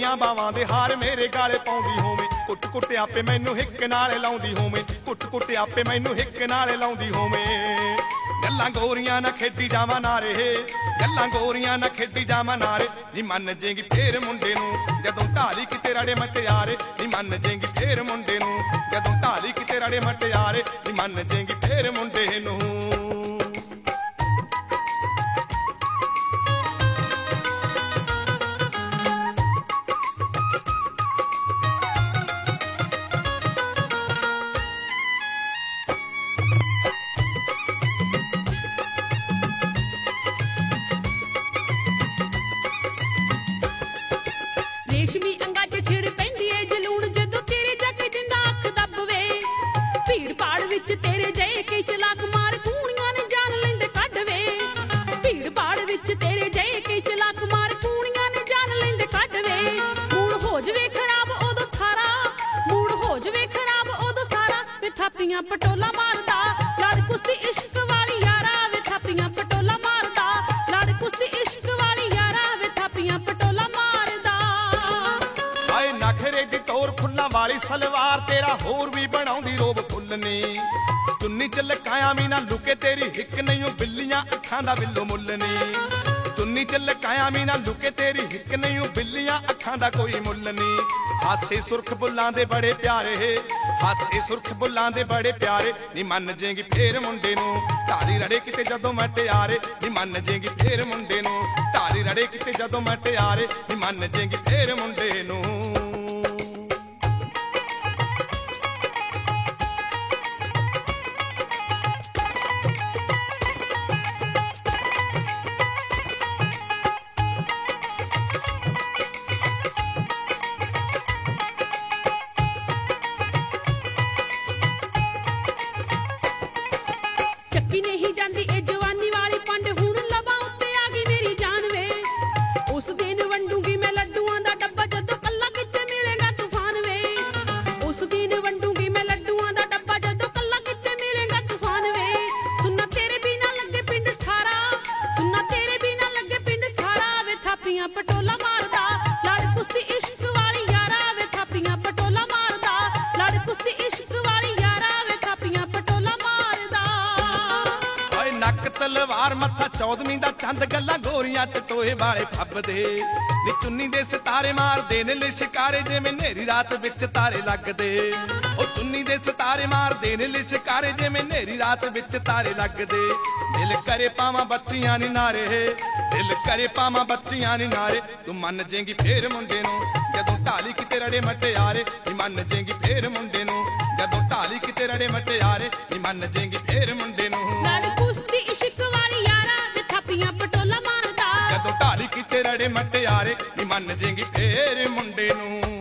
ਗੋਰੀਆਂ ਬਾਵਾਂ ਦੇ ਹਾਰ ਮੇਰੇ ਗਾਲੇ ਪਾਉਂਦੀ ਹੋਵੇਂ ਕੁੱਟ ਕੁੱਟ ਆਪੇ ਮੈਨੂੰ ਹਿੱਕ ਨਾਲ ਲਾਉਂਦੀ ਹੋਵੇਂ ਕੁੱਟ ਕੁੱਟ ਆਪੇ ਮੈਨੂੰ ਹਿੱਕ ਨਾਲ ਲਾਉਂਦੀ ਹੋਵੇਂ ਗੱਲਾਂ ਗੋਰੀਆਂ ਨਾ ਖੇਡੀ ਜਾਵਾਂ ਨਾਰੇ ਗੱਲਾਂ ਗੋਰੀਆਂ ਨਾ ਖੇਡੀ ਜਾਵਾਂ ਨਾਰੇ ਨੀ ਮੰਨ ਜੇਗੀ ਫੇਰ ਮੁੰਡੇ ਨੂੰ ਜਦੋਂ ਢਾਲੀ ਕਿਤੇ ਰੜੇ ਮਟਿਆਰੇ ਨੀ ਮੰਨ ਜੇਗੀ ਫੇਰ ਮੁੰਡੇ ਨੂੰ ਜਦੋਂ ਢਾਲੀ ਕਿਤੇ ਰੜੇ ਮਟਿਆਰੇ ਨੀ ਮੰਨ ਜੇਗੀ ਫੇਰ ਮੁੰਡੇ ਨੂੰ ਰੇਸ਼ਮੀ ਅੰਗਾਂ 'ਚ ਛਿੜ ਪੈਂਦੀ ਏ ਜਲੂਣ ਜਦੋਂ ਤੇਰੇ ਜੱਗ ਜਿੰਦਾ ਅੱਖ ਦੱਬਵੇ ਭੀੜ ਭਾੜ ਵਿੱਚ ਤੇਰੇ ਜਏ ਕਈ ਚਲਾਕ ਮਾਰ ਕੂਣੀਆਂ ਨੇ ਜਾਨ ਲੈਂਦੇ ਕੱਢਵੇ ਭੀੜ ਭਾੜ ਵਿੱਚ ਤੇਰੇ ਜਏ ਕਈ ਚਲਾਕ ਮਾਰ ਕੂਣੀਆਂ ਨੇ ਜਾਨ ਲੈਂਦੇ ਕੱਢਵੇ ਮੂਡ ਹੋ ਜਵੇ ਖਰਾਬ ਉਦੋਂ ਸਾਰਾ ਮੂਡ ਹੋ ਜਵੇ ਖਰਾਬ ਉਦੋਂ ਸਾਰਾ ਵੇ ਥਾਪੀਆਂ ਪਟੋਲਾ ਮਾਰਦਾ ਲੜ ਕੁਸ਼ਤੀ ਇਸ਼ਕ ਵਾਲੀ ਯਾਰਾ ਵੇ ਥਾਪੀਆਂ ਪਟੋਲਾ ਮਾਰਦਾ ਲੜ ਕੁਸ਼ਤੀ ਇਸ਼ਕ ਵਾਲੀ ਯਾਰਾ ਵੇ ਥਾਪੀਆਂ ਪਟੋਲਾ ਮਾਰਦਾ ਆਏ ਨਖਰੇ ਦੀ ਟੋਰ ਫੁੱਲਾਂ ਵਾਲੀ ਸਲਵਾਰ ਤੇਰਾ ਹੋਰ ਵੀ ਬਣਾਉਂਦੀ ਰੋਬ ਫੁੱਲਨੀ ਚੁੰਨੀ ਚ ਲਕਾਇਆ ਮੀਨਾ ਲੁਕੇ ਤੇਰੀ ਹਿੱਕ ਨਹੀਂ ਬਿੱਲੀਆਂ ਅੱਖਾਂ ਦਾ ਬਿੱਲੋ ਮੁੱਲਨੀ ਚੁੰਨੀ ਚ ਲਕਾਇਆ ਮੀਨਾ ਲੁਕੇ ਤੇਰੀ ਹਿੱਕ ਨਹੀਂ ਬਿੱਲੀਆਂ ਅੱਖਾਂ ਦਾ ਕੋਈ ਮੁੱਲ ਨੀ ਹਾਸੇ ਸੁਰਖ ਬੁੱਲਾਂ ਦੇ ਬੜੇ ਪਿਆਰੇ ਹਾਸੇ ਸੁਰਖ ਬੁੱਲਾਂ ਦੇ ਬੜੇ ਪਿਆਰੇ ਨੀ ਮੰਨ ਜੇਗੀ ਫੇਰ ਮੁੰਡੇ ਨੂੰ ਢਾਲੀ ਰੜੇ ਕਿਤੇ ਜਦੋਂ ਮਟਿਆਰੇ ਨੀ ਮੰਨ ਜੇਗੀ ਫੇਰ ਮੁੰਡੇ ਨੂੰ ਢਾਲੀ ਰੜੇ ਕਿਤੇ ਜਦੋਂ ਮਟਿਆਰੇ ਨੀ ਮੰਨ ਜੇਗੀ ਫੇਰ ਮੁੰਡੇ ਨੂੰ ਚੱਕੀ ਨਹੀਂ ਜਾਂਦੀ ਇਹ ਜਵਾਨੀ ਵਾਲੀ ਪੰਡ ਹੁਣ ਲਬਾਂ ਉੱਤੇ ਆ ਗਈ ਮੇਰੀ ਜਾਨ ਵੇ ਉਸ ਦਿਨ ਵੰਡੂਗੀ ਮੈਂ ਲੱਡੂਆਂ ਦਾ ਡੱਬਾ ਜਦੋਂ ਕੱਲਾ ਕਿਤੇ ਮਿਲੇਗਾ ਤੂਫਾਨ ਵੇ ਉਸ ਦਿਨ ਵੰਡੂਗੀ ਮੈਂ ਲੱਡੂਆਂ ਦਾ ਡੱਬਾ ਜਦੋਂ ਕੱਲਾ ਕਿਤੇ ਮਿਲੇਗਾ ਤੂਫਾਨ ਵੇ ਸੁਣਨਾ ਤੇਰੇ ਬਿਨਾ ਲੱਗੇ ਪਿੰਡ ਸਾਰਾ ਸੁਣਨਾ ਤੇਰੇ ਬਿਨਾ ਲੱਗੇ ਪਿੰਡ ਸਾਰਾ ਵੇ ਥਾਪੀਆਂ ਪਟੋਲਾ ਮਾਰਦਾ ਲੜ ਕੁਸ਼ਤੀ ਇਸ਼ਕ ਵਾਲੀ ਯਾਰਾ ਵੇ ਥਾਪੀਆਂ ਪਟੋਲਾ ਮਾਰਦਾ ਲੜ ਕੁਸ਼ਤੀ ਇਸ਼ਕ ਵਾਲੀ ਯਾਰਾ ਵੇ ਥਾਪੀਆਂ ਪਟੋਲਾ ਮਾਰਦਾ ਨੱਕ ਤਲਵਾਰ ਮੱਥਾ ਚੌਦਵੀਂ ਦਾ ਚੰਦ ਗੱਲਾਂ ਗੋਰੀਆਂ ਚ ਟੋਏ ਵਾਲੇ ਫੱਬਦੇ ਨੀ ਚੁੰਨੀ ਦੇ ਸਿਤਾਰੇ ਮਾਰਦੇ ਨੇ ਲਿਸ਼ਕਾਰੇ ਜਿਵੇਂ ਨੇਰੀ ਰਾਤ ਵਿੱਚ ਤਾਰੇ ਲੱਗਦੇ ਉਹ ਚੁੰਨੀ ਦੇ ਸਿਤਾਰੇ ਮਾਰਦੇ ਨੇ ਲਿਸ਼ਕਾਰੇ ਜਿਵੇਂ ਨੇਰੀ ਰਾਤ ਵਿੱਚ ਤਾਰੇ ਲੱਗਦੇ ਦਿਲ ਕਰੇ ਪਾਵਾਂ ਬੱਚੀਆਂ ਨੀ ਨਾਰੇ ਦਿਲ ਕਰੇ ਪਾਵਾਂ ਬੱਚੀਆਂ ਨੀ ਨਾਰੇ ਤੂੰ ਮੰਨ ਜੇਗੀ ਫੇਰ ਮੁੰਡੇ ਨੂੰ ਜਦੋਂ ਢਾਲੀ ਕਿਤੇ ਰੜੇ ਮਟਿਆਰੇ ਨੀ ਮੰਨ ਜੇਗੀ ਫੇਰ ਮੁੰਡੇ ਨੂੰ ਜਦੋਂ ਢਾਲੀ ਕਿਤੇ ਰੜੇ ਮਟਿਆਰੇ ਨੀ ਮੰਨ ਜੇਗੀ ਫੇਰ ਮੁੰਡੇ ਨੂੰ ਲੜ ਕੁਸ਼ਤੀ ਇਸ਼ਕ ਵਾਲੀ ਯਾਰਾ ਵੇ ਥਾਪੀਆਂ ਪਟੋਲਾ ਮਾਰਦਾ ਜਦੋਂ ਢਾਲੀ ਕਿਤੇ ਰੜੇ ਮਟਿਆਰੇ ਨੀ ਮੰਨ ਜੇਗੀ ਫੇਰ ਮੁੰਡੇ ਨੂੰ।